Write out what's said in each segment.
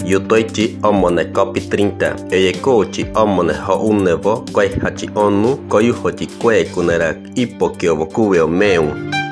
Yutoichi omone copy 30. Eyekochi omone ho unevo koi hachi onu koyuhochi kwe kunera ipokiovo kuveo meu.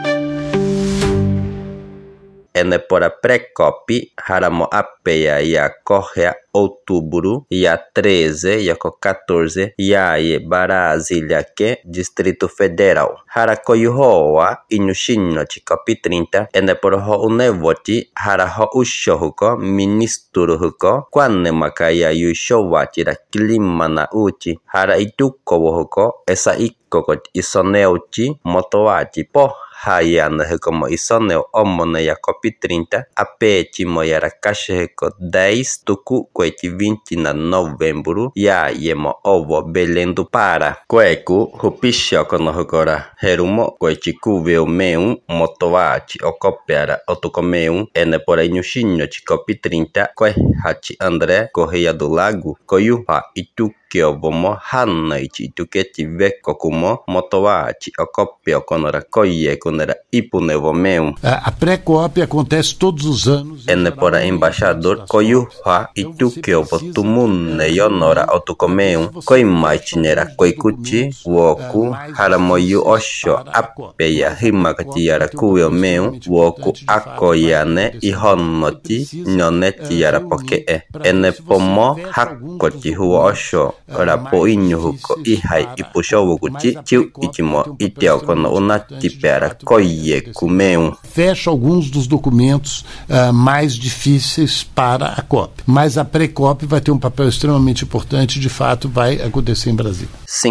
Ene pora pré-copy haramo apeia ya correa outubro ya 13 yako 14 yaye Brasília que Distrito Federal. Harakoyuhoa inyushino chi copy 30 ene pora ho unevochi hara ho ushohuko ministro huko kwane makaya yushowachi ra klima na uchi hara itukowohuko esa ikoko isoneuchi motowachi po hayana como isoneo omone ya copy 30 apechi moyara kasheko 10 tuku kweti 20 na novembro ya yemo ovo Belém do Pará. Kweku hupisho kono hukora herumo kwechi kuveo meu motowachi okopeara otukomeu ene pora inyushinyo chi copy 30 kwe hachi André Correia do Lago koyuha itukiovomo hanaichi ituketi veko kumo motowachi okopio konora koye kunera ipunevo meu. A pré-copy acontece todos os anos. Ene pora embaixador koyuha itukiovo tumune yonora otukomeu koimachinera koikuchi woku haramoyu osho apeya himakati yara kuyo meu woku akoyane ihonoti nyoneti yara pokee ene pomo hakoti huo osho rapo inyuhuko ihai ipushovukuchi chiu ichimo itiakono unatipera koye kumeu. Fecha alguns dos documentos mais difíceis para a COP. Mas a pré-COP vai ter um papel extremamente importante, de fato vai acontecer em Brasília.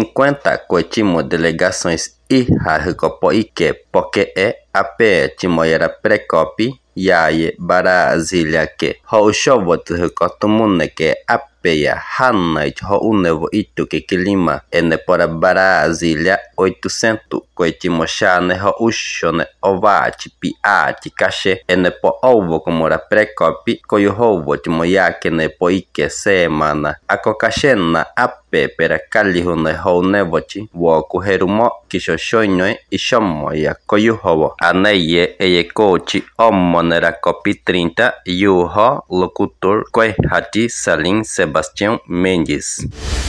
50 coitimo delegações iharikopo ike porque ape timoyera pré-COP yaye Brasília que ho ushovotu hukotumune que apeya hanait ho unevo itu que clima ene pora Brasília 800 coitimo shane ho ushone ovachi piati kashe ene po ovo como ra pré-copy koyuhovo timo yake ne po ike semana akokashena ape pera kalihune ho unevochi woku herumo kishoshonyoe ishomo ya koyuhovo aneye eyekochi omonera copy 30 yuho locutor kwe hachi Salim Sebastião Mendes.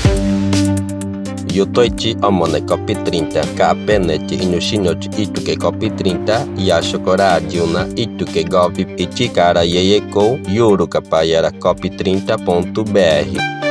Yutoichi omone copy 30 kapeneti inyushinochi ituke copy 30 yashokora diuna ituke govi ichikara yeyeko yuru kapayara copy 30.br